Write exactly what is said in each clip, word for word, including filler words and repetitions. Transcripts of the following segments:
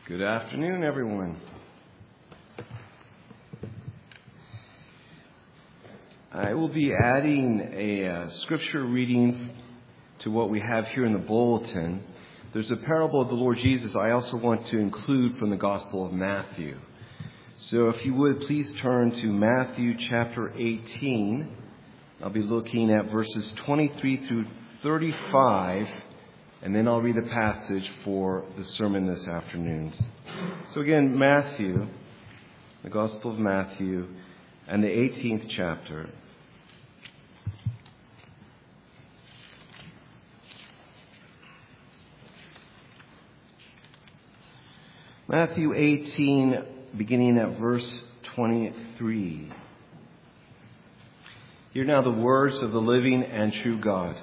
Good afternoon, everyone. I will be adding a uh, scripture reading to what we have here in the bulletin. There's a parable of the Lord Jesus I also want to include from the Gospel of Matthew. So if you would, please turn to Matthew chapter eighteen. I'll be looking at verses twenty-three through thirty-five, and then I'll read a passage for the sermon this afternoon. So again, Matthew, the Gospel of Matthew, and the eighteenth chapter. Matthew eighteen, beginning at verse twenty-three. Hear now the words of the living and true God.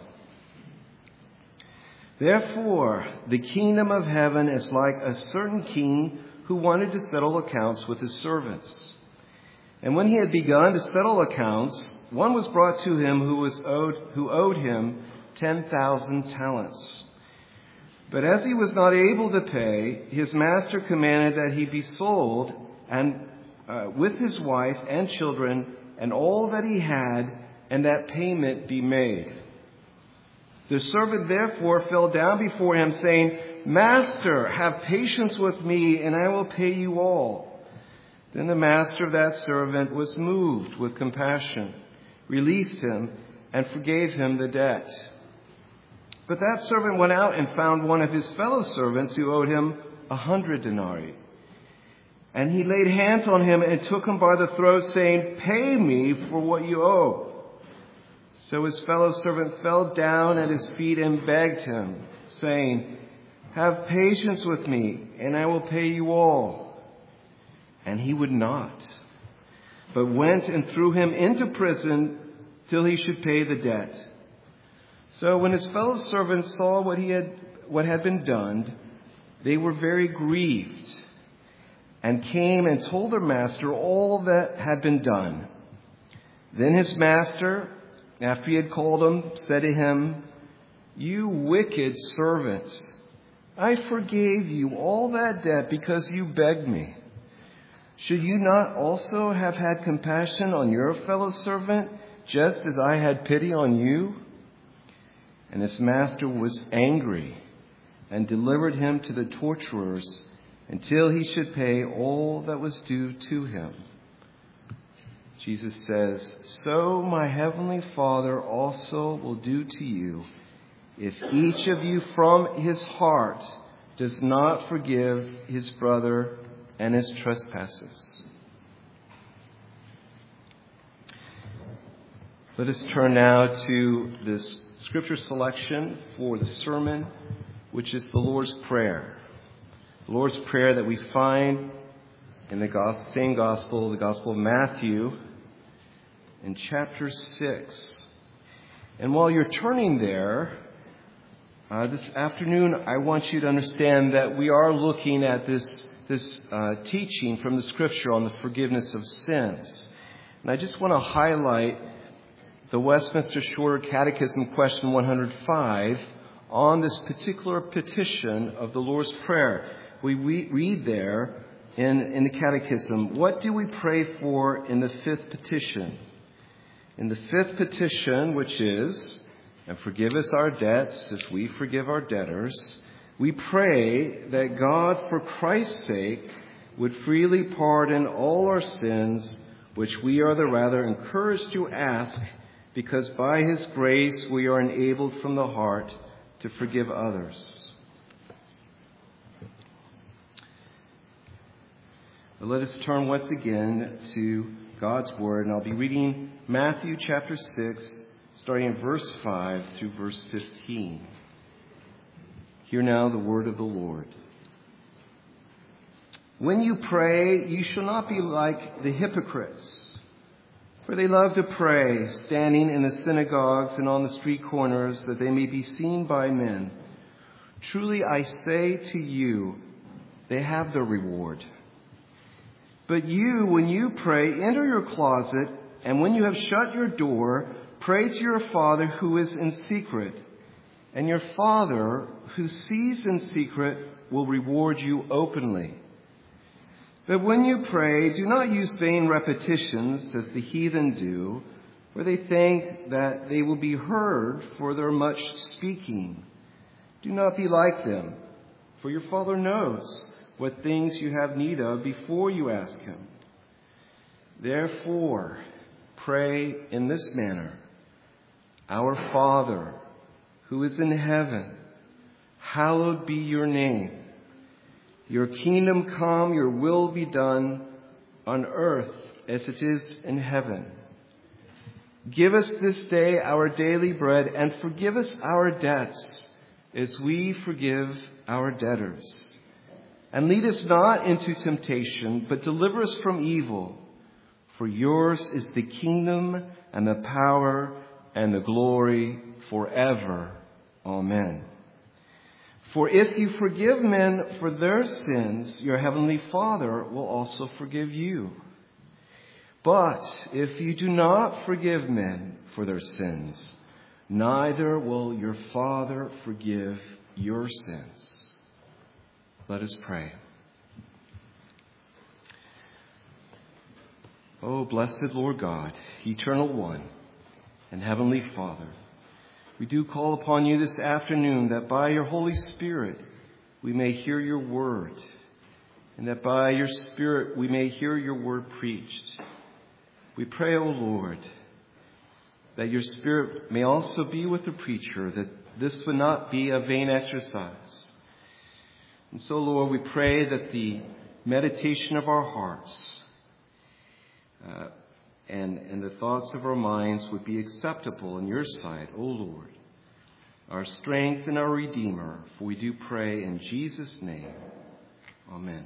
Therefore, the kingdom of heaven is like a certain king who wanted to settle accounts with his servants. And when he had begun to settle accounts, one was brought to him who was owed, who owed him ten thousand talents. But as he was not able to pay, his master commanded that he be sold, and uh, with his wife and children and all that he had, and that payment be made. The servant therefore fell down before him, saying, Master, have patience with me, and I will pay you all. Then the master of that servant was moved with compassion, released him, and forgave him the debt. But that servant went out and found one of his fellow servants who owed him a hundred denarii. And he laid hands on him and took him by the throat, saying, Pay me for what you owe. So his fellow servant fell down at his feet and begged him, saying, Have patience with me, and I will pay you all. And he would not, but went and threw him into prison till he should pay the debt. So when his fellow servants saw what he had what had been done, they were very grieved, and came and told their master all that had been done. Then his master, after he had called him, said to him, You wicked servant, I forgave you all that debt because you begged me. Should you not also have had compassion on your fellow servant, just as I had pity on you? And his master was angry and delivered him to the torturers until he should pay all that was due to him. Jesus says, So my heavenly Father also will do to you if each of you from his heart does not forgive his brother and his trespasses. Let us turn now to this scripture selection for the sermon, which is the Lord's Prayer. The Lord's Prayer that we find in the same gospel, the Gospel of Matthew, in chapter six. And while you're turning there, uh, this afternoon, I want you to understand that we are looking at this, this uh, teaching from the Scripture on the forgiveness of sins. And I just want to highlight the Westminster Shorter Catechism question one hundred five on this particular petition of the Lord's Prayer. We read there in, in the Catechism, what do we pray for in the fifth petition? In the fifth petition, which is, and forgive us our debts as we forgive our debtors, we pray that God, for Christ's sake, would freely pardon all our sins, which we are the rather encouraged to ask, because by his grace we are enabled from the heart to forgive others. But let us turn once again to God's Word, and I'll be reading Matthew chapter six, starting in verse five through verse fifteen. Hear now the word of the Lord. When you pray, you shall not be like the hypocrites, for they love to pray, standing in the synagogues and on the street corners, that they may be seen by men. Truly I say to you, they have their reward. But you, when you pray, enter your closet, and when you have shut your door, pray to your Father who is in secret. And your Father, who sees in secret, will reward you openly. But when you pray, do not use vain repetitions as the heathen do, for they think that they will be heard for their much speaking. Do not be like them, for your Father knows what things you have need of before you ask him. Therefore, pray in this manner: Our Father, who is in heaven, hallowed be your name. Your kingdom come, your will be done on earth as it is in heaven. Give us this day our daily bread, and forgive us our debts as we forgive our debtors. And lead us not into temptation, but deliver us from evil. For yours is the kingdom and the power and the glory forever. Amen. For if you forgive men for their sins, your heavenly Father will also forgive you. But if you do not forgive men for their sins, neither will your Father forgive your sins. Let us pray. Oh, blessed Lord God, eternal one and heavenly Father, we do call upon you this afternoon that by your Holy Spirit we may hear your word, and that by your Spirit we may hear your word preached. We pray, O Lord, that your Spirit may also be with the preacher, that this would not be a vain exercise. And so, Lord, we pray that the meditation of our hearts uh, and, and the thoughts of our minds would be acceptable in your sight, O Lord, our strength and our Redeemer. For we do pray in Jesus' name. Amen.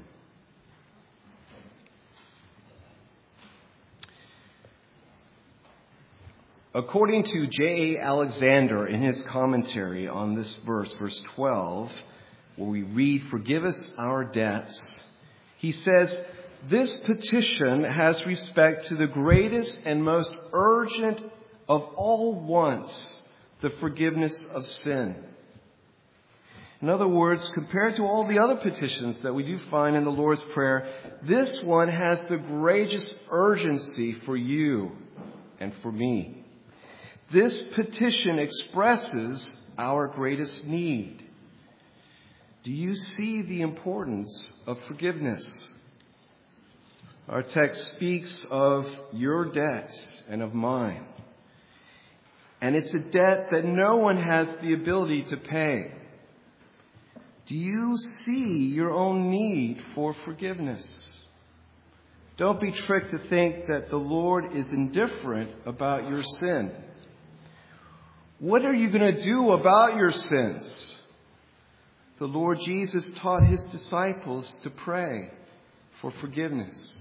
According to J A Alexander in his commentary on this verse, verse twelve, where we read, "Forgive us our debts," he says, this petition has respect to the greatest and most urgent of all wants, the forgiveness of sin. In other words, compared to all the other petitions that we do find in the Lord's Prayer, this one has the greatest urgency for you and for me. This petition expresses our greatest need. Do you see the importance of forgiveness? Our text speaks of your debt and of mine. And it's a debt that no one has the ability to pay. Do you see your own need for forgiveness? Don't be tricked to think that the Lord is indifferent about your sin. What are you going to do about your sins? The Lord Jesus taught his disciples to pray for forgiveness.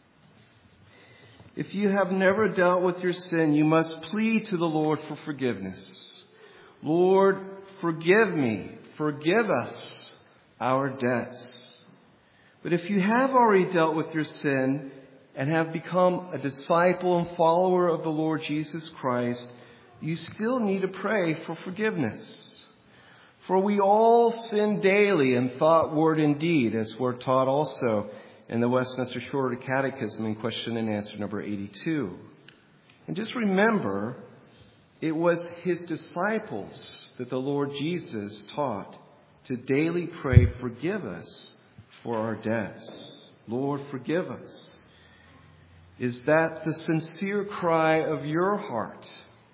If you have never dealt with your sin, you must plead to the Lord for forgiveness. Lord, forgive me. Forgive us our debts. But if you have already dealt with your sin and have become a disciple and follower of the Lord Jesus Christ, you still need to pray for forgiveness. For we all sin daily in thought, word, and deed, as we're taught also in the Westminster Shorter Catechism in question and answer number eighty-two. And just remember, it was his disciples that the Lord Jesus taught to daily pray, "Forgive us for our debts." Lord, forgive us. Is that the sincere cry of your heart?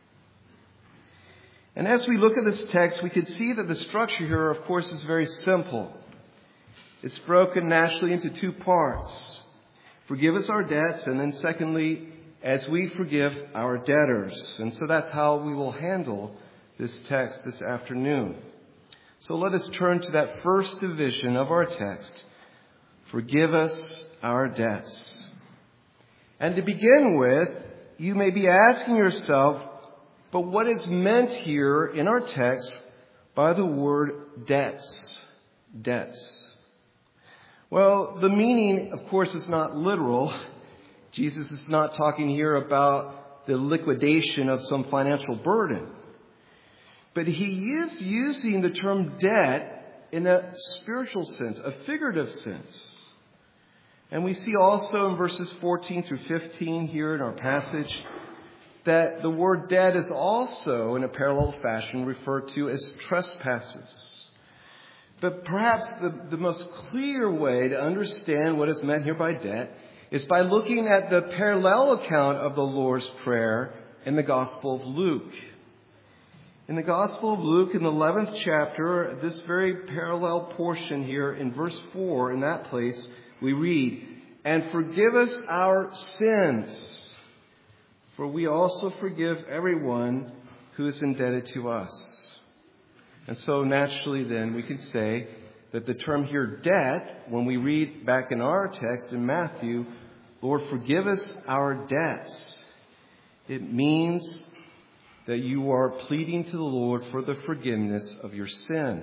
And as we look at this text, we can see that the structure here, of course, is very simple. It's broken naturally into two parts. Forgive us our debts, and then secondly, as we forgive our debtors. And so that's how we will handle this text this afternoon. So let us turn to that first division of our text. Forgive us our debts. And to begin with, you may be asking yourself, but what is meant here in our text by the word debts? Debts. Well, the meaning, of course, is not literal. Jesus is not talking here about the liquidation of some financial burden. But he is using the term debt in a spiritual sense, a figurative sense. And we see also in verses fourteen through fifteen here in our passage that the word debt is also in a parallel fashion referred to as trespasses. But perhaps the, the most clear way to understand what is meant here by debt is by looking at the parallel account of the Lord's Prayer in the Gospel of Luke. In the Gospel of Luke, in the eleventh chapter, this very parallel portion here in verse four, in that place, we read, "And forgive us our sins, for we also forgive everyone who is indebted to us." And so naturally then we can say that the term here, debt, when we read back in our text in Matthew, "Lord, forgive us our debts," it means that you are pleading to the Lord for the forgiveness of your sin.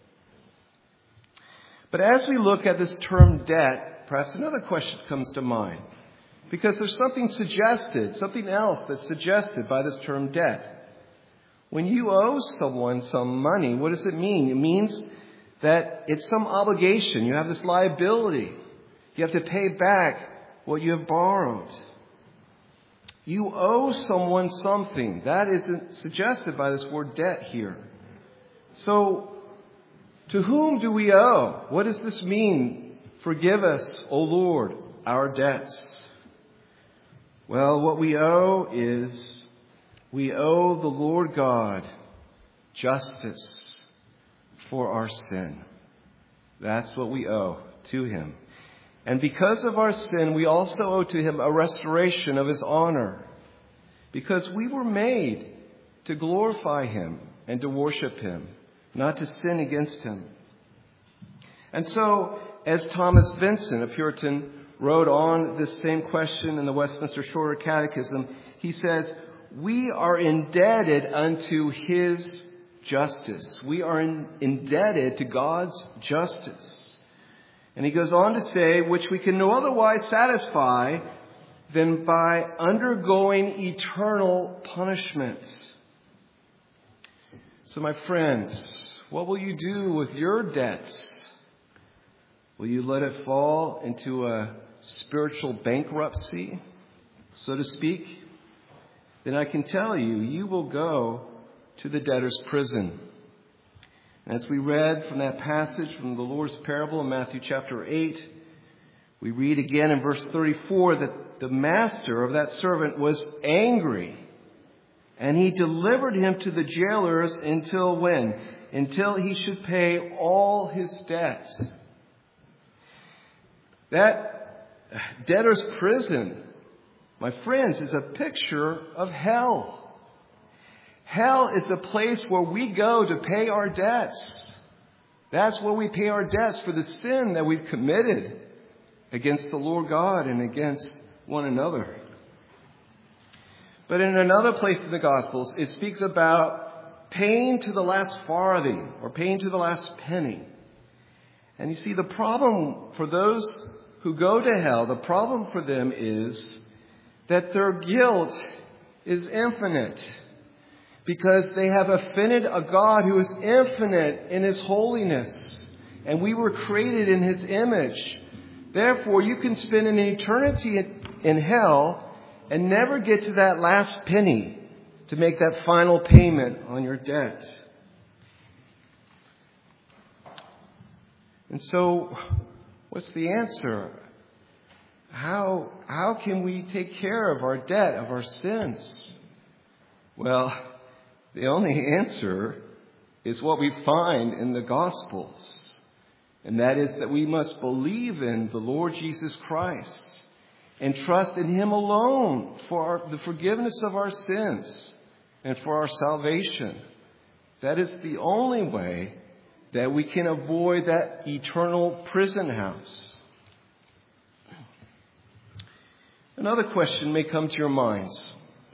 But as we look at this term debt, perhaps another question comes to mind. Because there's something suggested, something else that's suggested by this term debt. When you owe someone some money, what does it mean? It means that it's some obligation. You have this liability. You have to pay back what you have borrowed. You owe someone something. That isn't suggested by this word debt here. So, to whom do we owe? What does this mean? Forgive us, O Lord, our debts. Well, what we owe is we owe the Lord God justice for our sin. That's what we owe to Him. And because of our sin, we also owe to Him a restoration of His honor. Because we were made to glorify Him and to worship Him, not to sin against Him. And so, as Thomas Vincent, a Puritan, wrote on this same question in the Westminster Shorter Catechism, he says, "We are indebted unto His justice." We are in, indebted to God's justice. And he goes on to say, which we can no otherwise satisfy than by undergoing eternal punishment. So my friends, what will you do with your debts? Will you let it fall into a spiritual bankruptcy, so to speak? Then I can tell you, you will go to the debtor's prison. As we read from that passage from the Lord's parable in Matthew chapter eight, we read again in verse thirty-four that the master of that servant was angry, and he delivered him to the jailers until when? Until he should pay all his debts. That debtor's prison, my friends, is a picture of hell. Hell is a place where we go to pay our debts. That's where we pay our debts for the sin that we've committed against the Lord God and against one another. But in another place in the Gospels, it speaks about paying to the last farthing or paying to the last penny. And you see, the problem for those who go to hell, the problem for them is that their guilt is infinite. Because they have offended a God who is infinite in His holiness. And we were created in His image. Therefore, you can spend an eternity in hell and never get to that last penny to make that final payment on your debt. And so, what's the answer? How, how can we take care of our debt, of our sins? Well, the only answer is what we find in the Gospels. And that is that we must believe in the Lord Jesus Christ and trust in Him alone for our, the forgiveness of our sins and for our salvation. That is the only way that we can avoid that eternal prison house. Another question may come to your minds.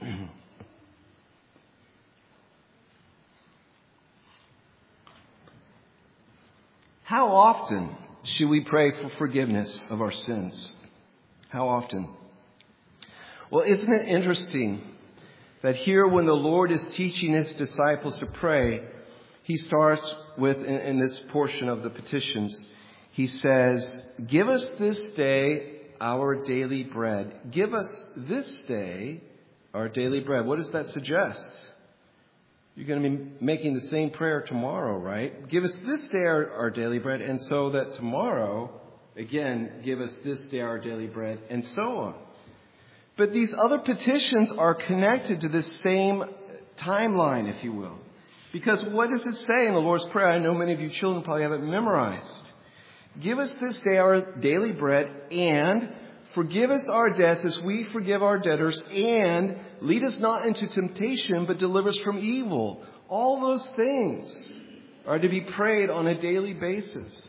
How often should we pray for forgiveness of our sins? How often? Well, isn't it interesting that here when the Lord is teaching his disciples to pray, he starts with, in, in this portion of the petitions, he says, give us this day our daily bread. Give us this day our daily bread. What does that suggest? You're going to be making the same prayer tomorrow, right? Give us this day our, our daily bread, and so that tomorrow, again, give us this day our daily bread, and so on. But these other petitions are connected to this same timeline, if you will. Because what does it say in the Lord's Prayer? I know many of you children probably have it memorized. Give us this day our daily bread, and forgive us our debts as we forgive our debtors, and lead us not into temptation, but deliver us from evil. All those things are to be prayed on a daily basis.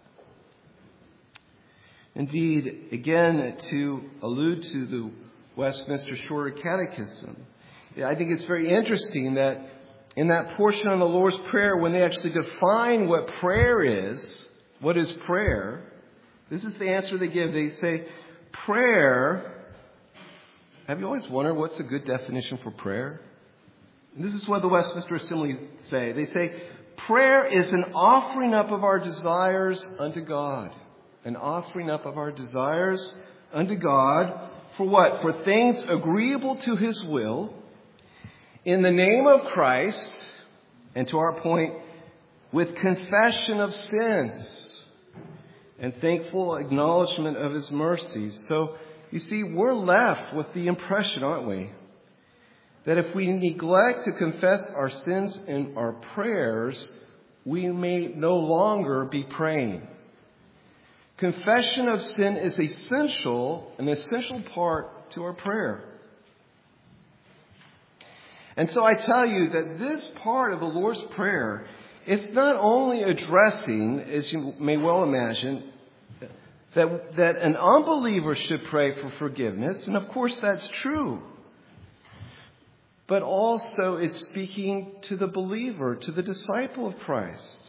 Indeed, again, to allude to the Westminster Shorter Catechism, I think it's very interesting that in that portion on the Lord's Prayer, when they actually define what prayer is, what is prayer, this is the answer they give. They say, prayer, have you always wondered what's a good definition for prayer? And this is what the Westminster Assembly say. They say, prayer is an offering up of our desires unto God. An offering up of our desires unto God for what? For things agreeable to his will, in the name of Christ, and to our point, with confession of sins and thankful acknowledgement of his mercies. So, you see, we're left with the impression, aren't we, that if we neglect to confess our sins in our prayers, we may no longer be praying. Confession of sin is essential, an essential part to our prayer. And so I tell you that this part of the Lord's Prayer is not only addressing, as you may well imagine, that, that an unbeliever should pray for forgiveness, and of course that's true. But also it's speaking to the believer, to the disciple of Christ.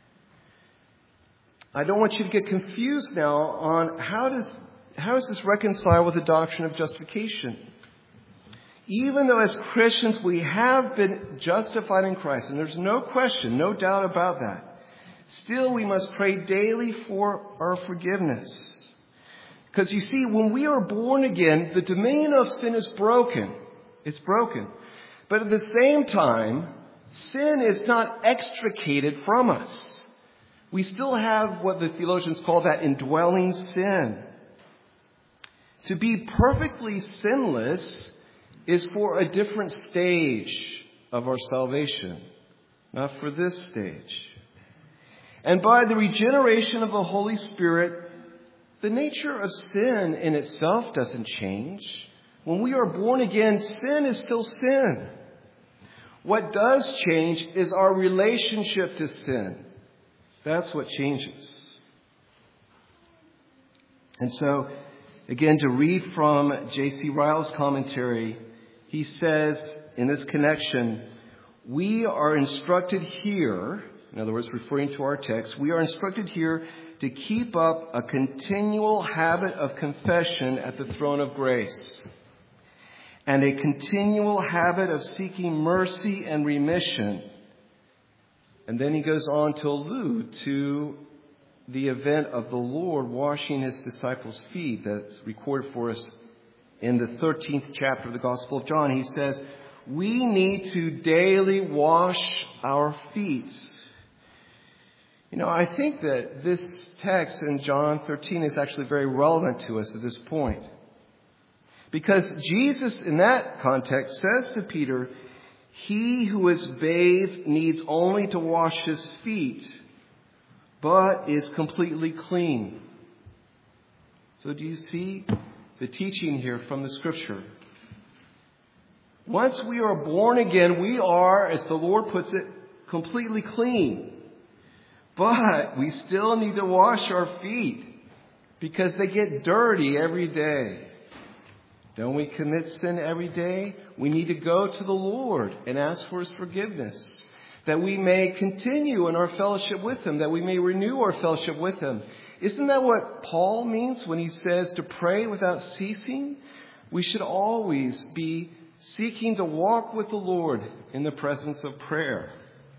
I don't want you to get confused now on how does how does this reconcile with the doctrine of justification. Even though as Christians we have been justified in Christ, and there's no question, no doubt about that, still we must pray daily for our forgiveness. Because you see, when we are born again, the dominion of sin is broken. It's broken. But at the same time, sin is not extricated from us. We still have what the theologians call that indwelling sin. To be perfectly sinless is for a different stage of our salvation, not for this stage. And by the regeneration of the Holy Spirit, the nature of sin in itself doesn't change. When we are born again, sin is still sin. What does change is our relationship to sin. That's what changes. And so, again, to read from J C Ryle's commentary, he says in this connection, we are instructed here, in other words, referring to our text, we are instructed here to keep up a continual habit of confession at the throne of grace, and a continual habit of seeking mercy and remission. And then he goes on to allude to the event of the Lord washing his disciples' feet that's recorded for us in the thirteenth chapter of the Gospel of John. He says, we need to daily wash our feet. You know, I think that this text in John thirteen is actually very relevant to us at this point. Because Jesus, in that context, says to Peter, he who is bathed needs only to wash his feet, but is completely clean. So do you see the teaching here from the Scripture? Once we are born again, we are, as the Lord puts it, completely clean. But we still need to wash our feet because they get dirty every day. Don't we commit sin every day? We need to go to the Lord and ask for his forgiveness, that we may continue in our fellowship with him, that we may renew our fellowship with him. Isn't that what Paul means when he says to pray without ceasing? We should always be seeking to walk with the Lord in the presence of prayer.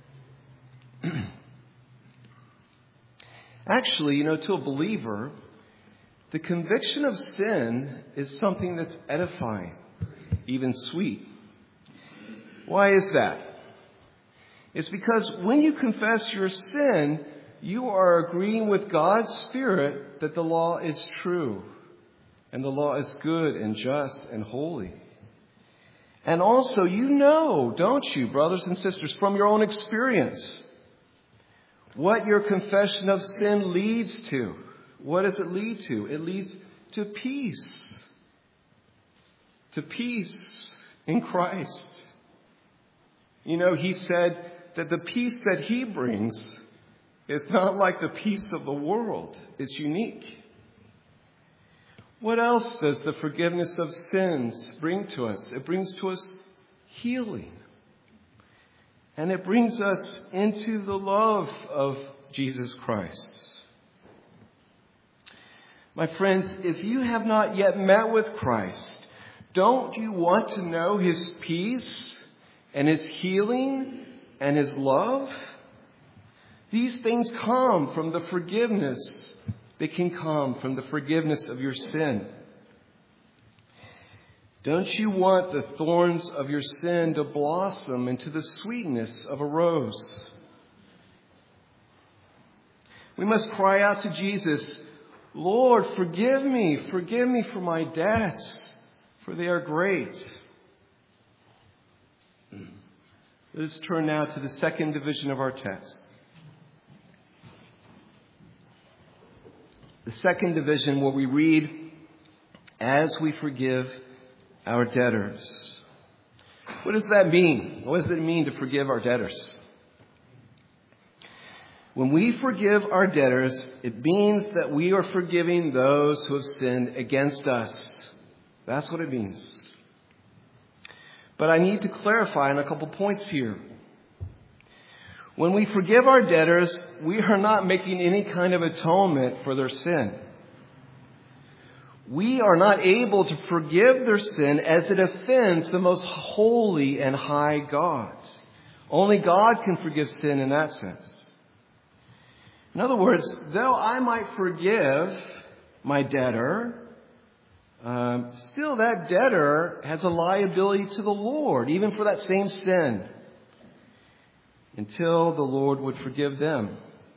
Actually, you know, to a believer, the conviction of sin is something that's edifying, even sweet. Why is that? It's because when you confess your sin, you are agreeing with God's Spirit that the law is true and the law is good and just and holy. And also, you know, don't you, brothers and sisters, from your own experience, what your confession of sin leads to. What does it lead to? It leads to peace. To peace in Christ. You know, he said that the peace that he brings is not like the peace of the world. It's unique. What else does the forgiveness of sins bring to us? It brings to us healing. And it brings us into the love of Jesus Christ. My friends, if you have not yet met with Christ, don't you want to know his peace and his healing and his love? These things come from the forgiveness. They can come from the forgiveness of your sin. Don't you want the thorns of your sin to blossom into the sweetness of a rose? We must cry out to Jesus, Lord, forgive me, forgive me for my debts, for they are great. Let us turn now to the second division of our text. The second division where we read, as we forgive our debtors. What does that mean? What does it mean to forgive our debtors? When we forgive our debtors, it means that we are forgiving those who have sinned against us. That's what it means. But I need to clarify on a couple points here. When we forgive our debtors, we are not making any kind of atonement for their sin. We are not able to forgive their sin as it offends the most holy and high God. Only God can forgive sin in that sense. In other words, though I might forgive my debtor, um, still that debtor has a liability to the Lord, even for that same sin, until the Lord would forgive them.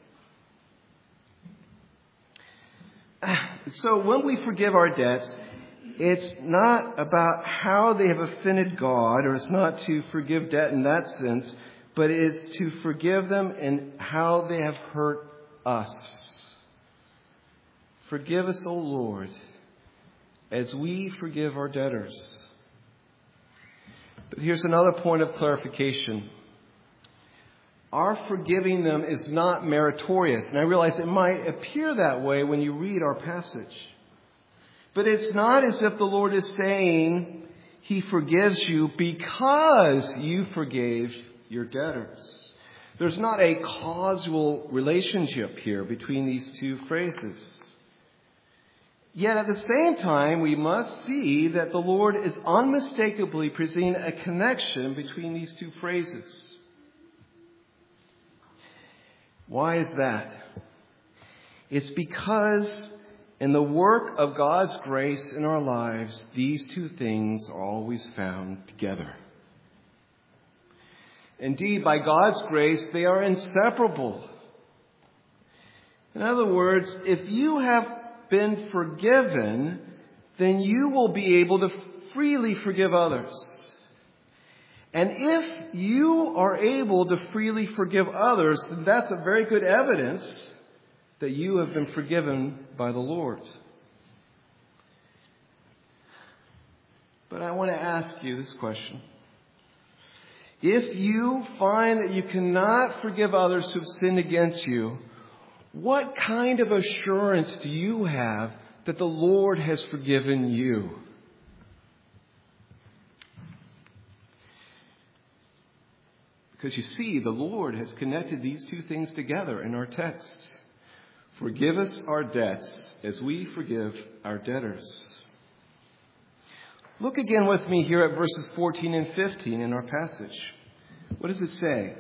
So when we forgive our debts, it's not about how they have offended God, or it's not to forgive debt in that sense, but it's to forgive them in how they have hurt us. Forgive us, O Lord, as we forgive our debtors. But here's another point of clarification. Our forgiving them is not meritorious. And I realize it might appear that way when you read our passage. But it's not as if the Lord is saying he forgives you because you forgave your debtors. There's not a causal relationship here between these two phrases. Yet at the same time, we must see that the Lord is unmistakably presenting a connection between these two phrases. Why is that? It's because in the work of God's grace in our lives, these two things are always found together. Indeed, by God's grace, they are inseparable. In other words, if you have been forgiven, then you will be able to freely forgive others. And if you are able to freely forgive others, then that's a very good evidence that you have been forgiven by the Lord. But I want to ask you this question. If you find that you cannot forgive others who have sinned against you, what kind of assurance do you have that the Lord has forgiven you? Because you see, the Lord has connected these two things together in our text. Forgive us our debts as we forgive our debtors. Look again with me here at verses fourteen and fifteen in our passage. What does it say?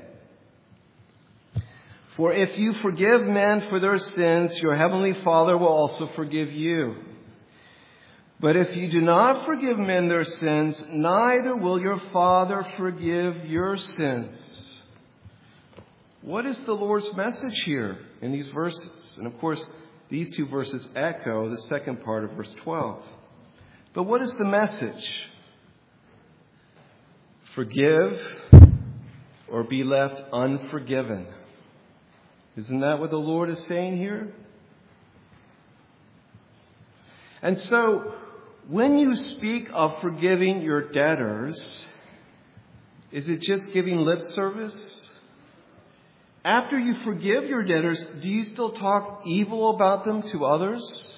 For if you forgive men for their sins, your heavenly Father will also forgive you. But if you do not forgive men their sins, neither will your Father forgive your sins. What is the Lord's message here in these verses? And of course, these two verses echo the second part of verse twelve. But what is the message? Forgive or be left unforgiven. Isn't that what the Lord is saying here? And so, when you speak of forgiving your debtors, is it just giving lip service? After you forgive your debtors, do you still talk evil about them to others?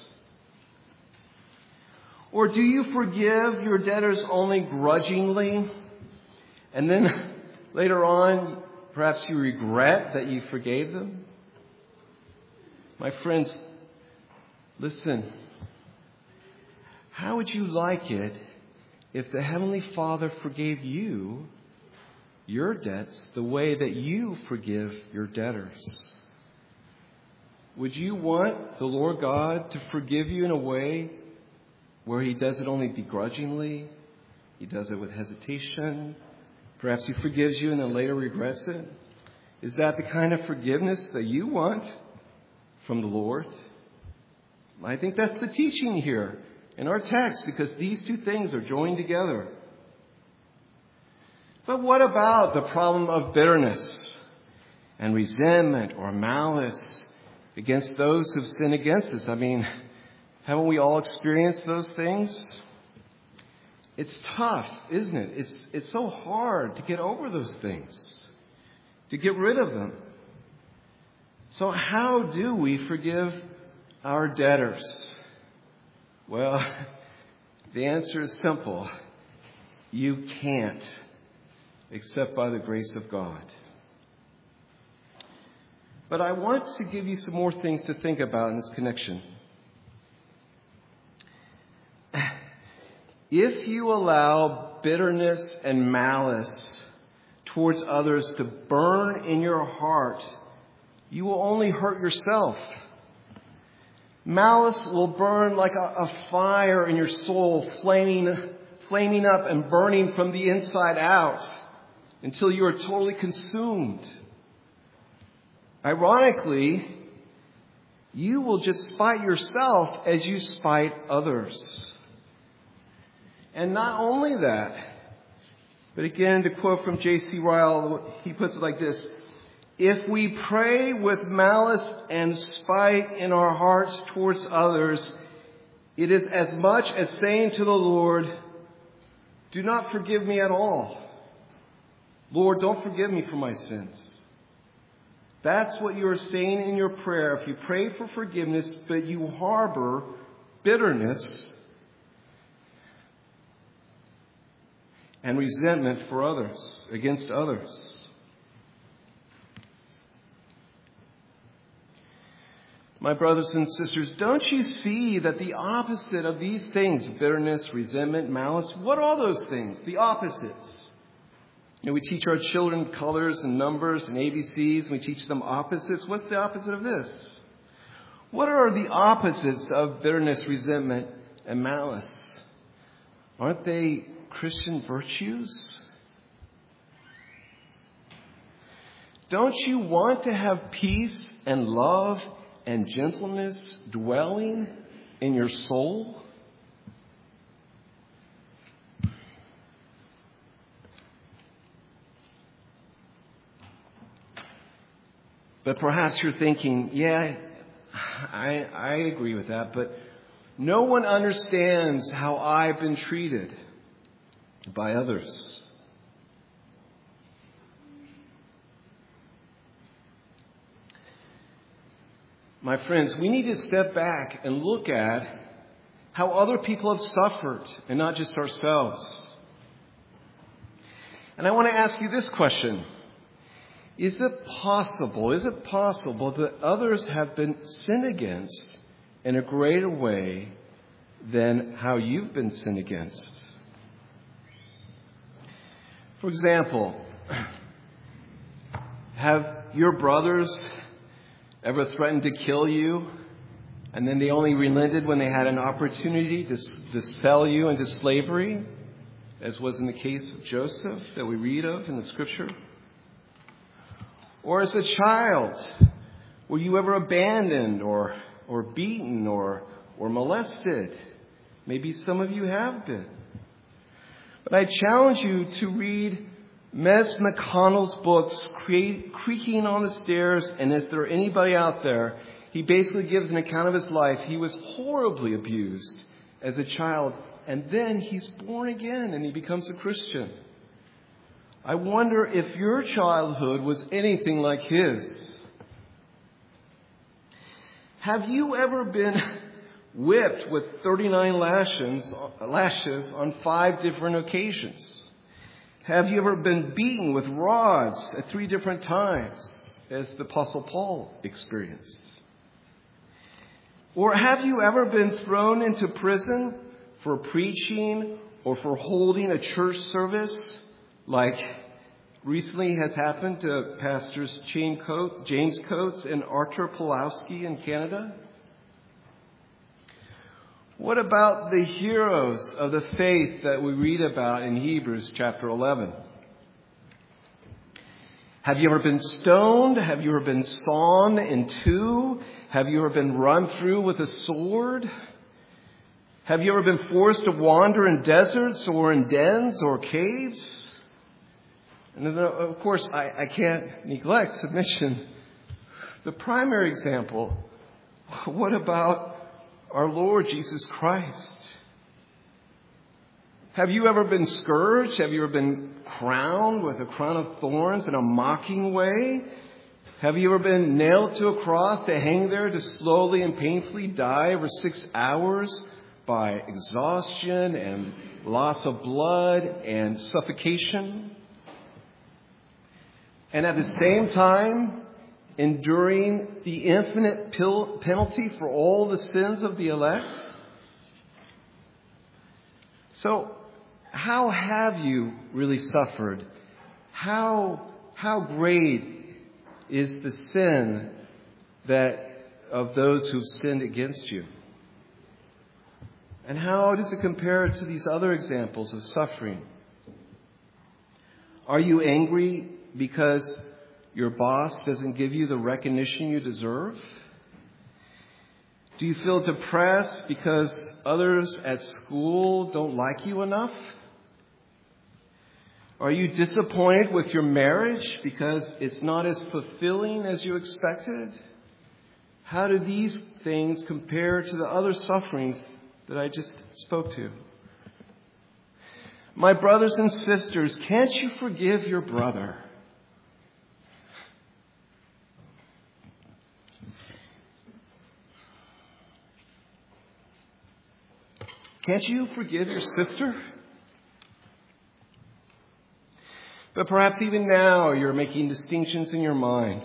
Or do you forgive your debtors only grudgingly, and then later on, perhaps you regret that you forgave them? My friends, listen. How would you like it if the Heavenly Father forgave you your debts the way that you forgive your debtors? Would you want the Lord God to forgive you in a way where He does it only begrudgingly? He does it with hesitation. Perhaps He forgives you and then later regrets it. Is that the kind of forgiveness that you want from the Lord? I think that's the teaching here in our text, because these two things are joined together. But what about the problem of bitterness and resentment or malice against those who've sinned against us? I mean, haven't we all experienced those things? It's tough, isn't it? It's it's so hard to get over those things, to get rid of them. So how do we forgive our debtors? Well, the answer is simple. You can't, except by the grace of God. But I want to give you some more things to think about in this connection. If you allow bitterness and malice towards others to burn in your heart, you will only hurt yourself. Malice will burn like a, a fire in your soul, flaming, flaming up and burning from the inside out until you are totally consumed. Ironically, you will just spite yourself as you spite others. And not only that, but again, to quote from J C Ryle, he puts it like this: if we pray with malice and spite in our hearts towards others, it is as much as saying to the Lord, do not forgive me at all. Lord, don't forgive me for my sins. That's what you are saying in your prayer. If you pray for forgiveness, but you harbor bitterness and resentment for others, against others. My brothers and sisters, don't you see that the opposite of these things, bitterness, resentment, malice, what are those things? The opposites. You know, we teach our children colors and numbers and A B Cs, and we teach them opposites. What's the opposite of this? What are the opposites of bitterness, resentment, and malice? Aren't they Christian virtues? Don't you want to have peace and love and gentleness dwelling in your soul? But perhaps you're thinking, yeah, I, I agree with that, but no one understands how I've been treated by others. My friends, we need to step back and look at how other people have suffered and not just ourselves. And I want to ask you this question. Is it possible, is it possible that others have been sinned against in a greater way than how you've been sinned against? For example, have your brothers ever threatened to kill you, and then they only relented when they had an opportunity to, to sell you into slavery, as was in the case of Joseph that we read of in the Scripture? Or as a child, were you ever abandoned or or beaten or or molested? Maybe some of you have been. But I challenge you to read Mez McConnell's books, Creaking on the Stairs, and Is There Anybody Out There? He basically gives an account of his life. He was horribly abused as a child, and then he's born again and he becomes a Christian. I wonder if your childhood was anything like his. Have you ever been whipped with thirty-nine lashes, lashes on five different occasions? Have you ever been beaten with rods at three different times, as the Apostle Paul experienced? Or have you ever been thrown into prison for preaching or for holding a church service, like recently has happened to Pastors James Coates and Arthur Pulowski in Canada? What about the heroes of the faith that we read about in Hebrews chapter eleven? Have you ever been stoned? Have you ever been sawn in two? Have you ever been run through with a sword? Have you ever been forced to wander in deserts or in dens or caves? And then, of course, I, I can't neglect to mention the primary example. What about our Lord Jesus Christ? Have you ever been scourged? Have you ever been crowned with a crown of thorns in a mocking way? Have you ever been nailed to a cross to hang there to slowly and painfully die over six hours by exhaustion and loss of blood and suffocation? And at the same time, enduring the infinite pil- penalty for all the sins of the elect? So, how have you really suffered? How, how great is the sin that of those who've sinned against you? And how does it compare to these other examples of suffering? Are you angry because your boss doesn't give you the recognition you deserve? Do you feel depressed because others at school don't like you enough? Are you disappointed with your marriage because it's not as fulfilling as you expected? How do these things compare to the other sufferings that I just spoke to? My brothers and sisters, can't you forgive your brother? Can't you forgive your sister? But perhaps even now you're making distinctions in your mind.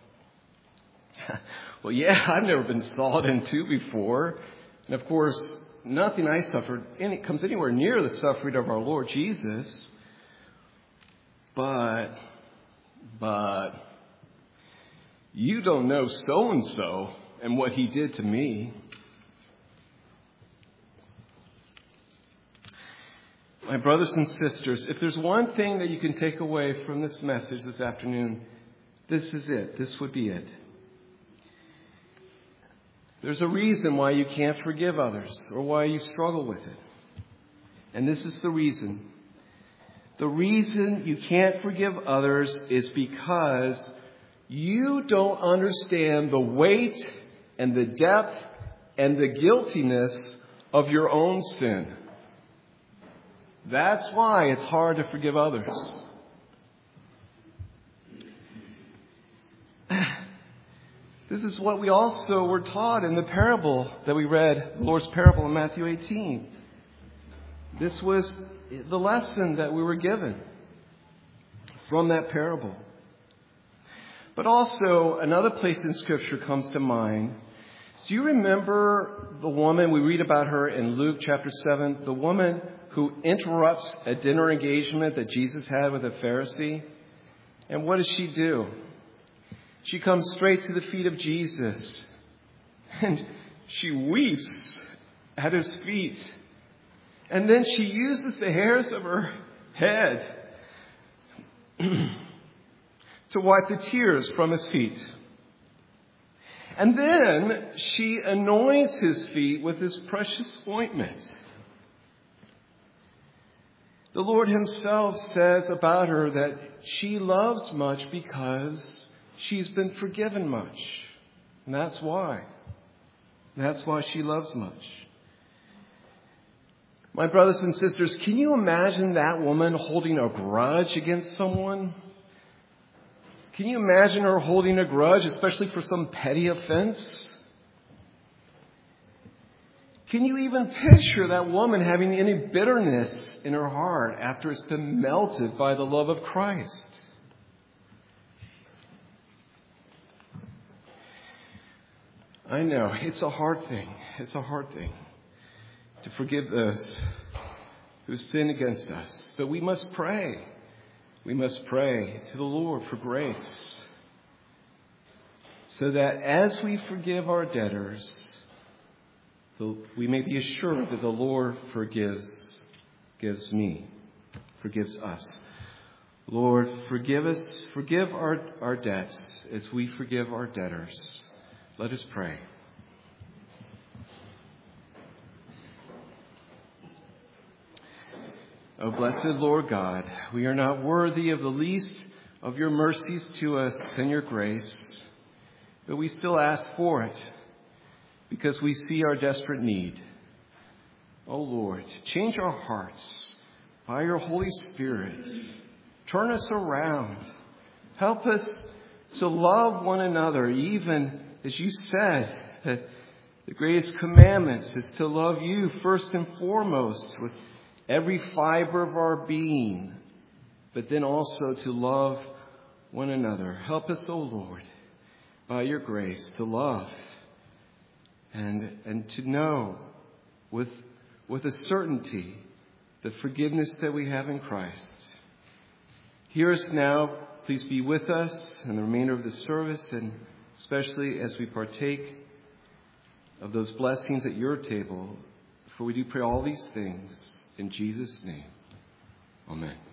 Well, yeah, I've never been sawed in two before. And of course, nothing I suffered any, comes anywhere near the suffering of our Lord Jesus. But, but, you don't know so-and-so and what he did to me. My brothers and sisters, if there's one thing that you can take away from this message this afternoon, this is it. This would be it. There's a reason why you can't forgive others or why you struggle with it. And this is the reason. The reason you can't forgive others is because you don't understand the weight and the depth and the guiltiness of your own sin. That's why it's hard to forgive others. This is what we also were taught in the parable that we read, the Lord's parable in Matthew eighteen. This was the lesson that we were given from that parable. But also, another place in Scripture comes to mind. Do you remember the woman, we read about her in Luke chapter seven, the woman who interrupts a dinner engagement that Jesus had with a Pharisee. And what does she do? She comes straight to the feet of Jesus, and she weeps at his feet. And then she uses the hairs of her head to wipe the tears from his feet. And then she anoints his feet with this precious ointment. The Lord himself says about her that she loves much because she's been forgiven much. And that's why. That's why she loves much. My brothers and sisters, can you imagine that woman holding a grudge against someone? Can you imagine her holding a grudge, especially for some petty offense? Can you even picture that woman having any bitterness in her heart after it's been melted by the love of Christ? I know, it's a hard thing. It's a hard thing to forgive those who sin against us. But we must pray. We must pray to the Lord for grace, so that as we forgive our debtors, we may be assured that the Lord forgives, forgives me, forgives us. Lord, forgive us, forgive our, our debts as we forgive our debtors. Let us pray. O blessed Lord God, we are not worthy of the least of your mercies to us and your grace, but we still ask for it because we see our desperate need. O Lord, change our hearts by your Holy Spirit. Turn us around. Help us to love one another, even as you said that the greatest commandments is to love you first and foremost with every fiber of our being, but then also to love one another. Help us, O Lord, by your grace to love and and to know with with a certainty the forgiveness that we have in Christ. Hear us now. Please be with us in the remainder of the service, and especially as we partake of those blessings at your table. For we do pray all these things in Jesus' name. Amen.